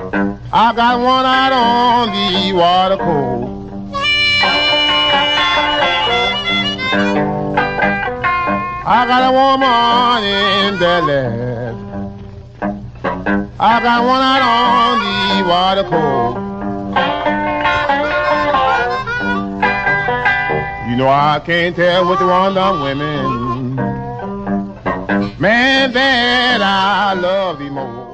I got one out on the water coast. I got a woman in Dallas. I got one out on the water coast. You know I can't tell which one of them women, man, that I love the most.